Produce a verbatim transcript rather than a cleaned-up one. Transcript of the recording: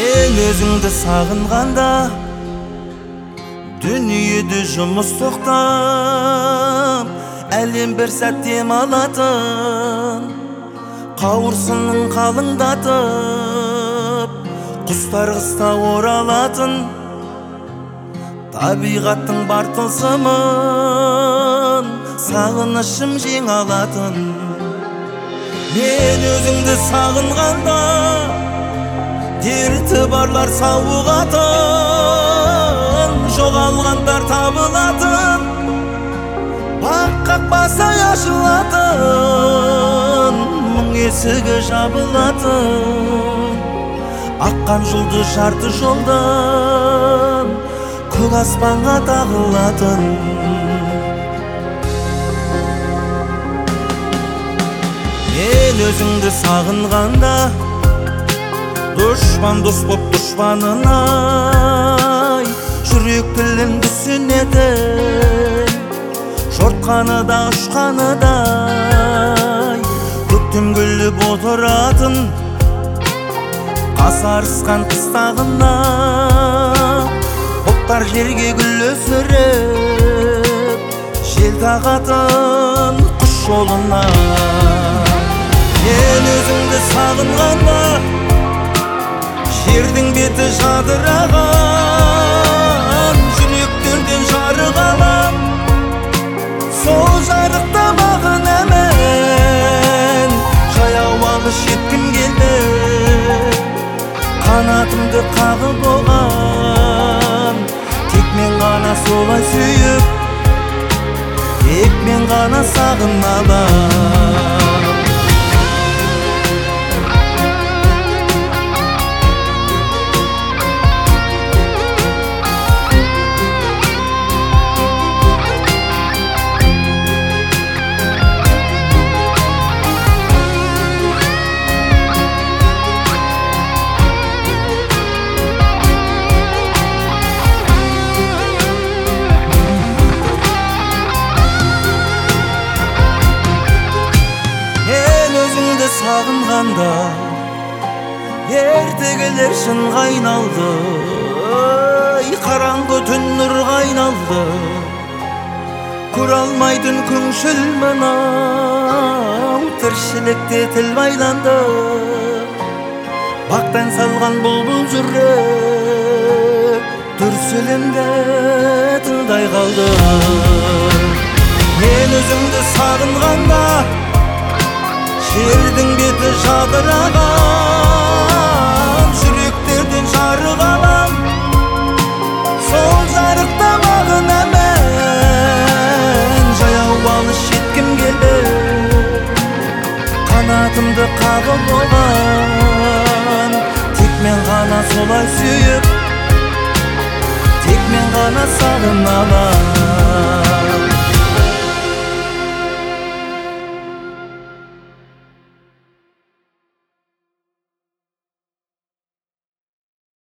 Мен өзіңді сағынғанда дүниеде жұмыс тоқтап, әлем бір сәт демалатын, қауырсынын қалыңдатып, құстар қыста оралатын, табиғаттың бар тылсымын сағынышым жеңе алатын. Мен өзіңді сағынғанда дерті барлар сауығатын, жоғалғандар табылатын, бақ қақпасы ашылатын, мың есігі жабылатын, аққан жұлдыз жарты жолдан көк аспанға тағылатын. Мен өзіңді сағынғанда дұшпан дос боп дұшпанынай жүрек тілімді сүнетін, жортқаны да ұшқаны дай көктем гүліп отыратын, қасарысқан қыстағына бұлттар жерге гүл өсіріп, жел тағатын құш жолына. Мен өзіңді сағынғанда жердің беті жадыраған, жүректерден жарық алам, сол жарықта маған әмін жаяу алыс жеткім келді, қанатымды қағып оған тек мен ғана солай сүйіп, тек мен ғана сағына алам. Сағынғанда ертегілер шынға айналды, қараңғы түн нұрға айналды, көре алмайтын күңшіл мынау тіршілікте тіл байланды, бақтан салған бұлбұл жүрек дүрсілімді тыңдай қалды. Мен өзіңді сағынғанда жердің беті жадыраған, жүректерден жарық алам, сол жарықта маған әмін жаяу алыс жеткім келді, қанатымды қағып оған тек мен ғана солай сүйіп, тек мен ғана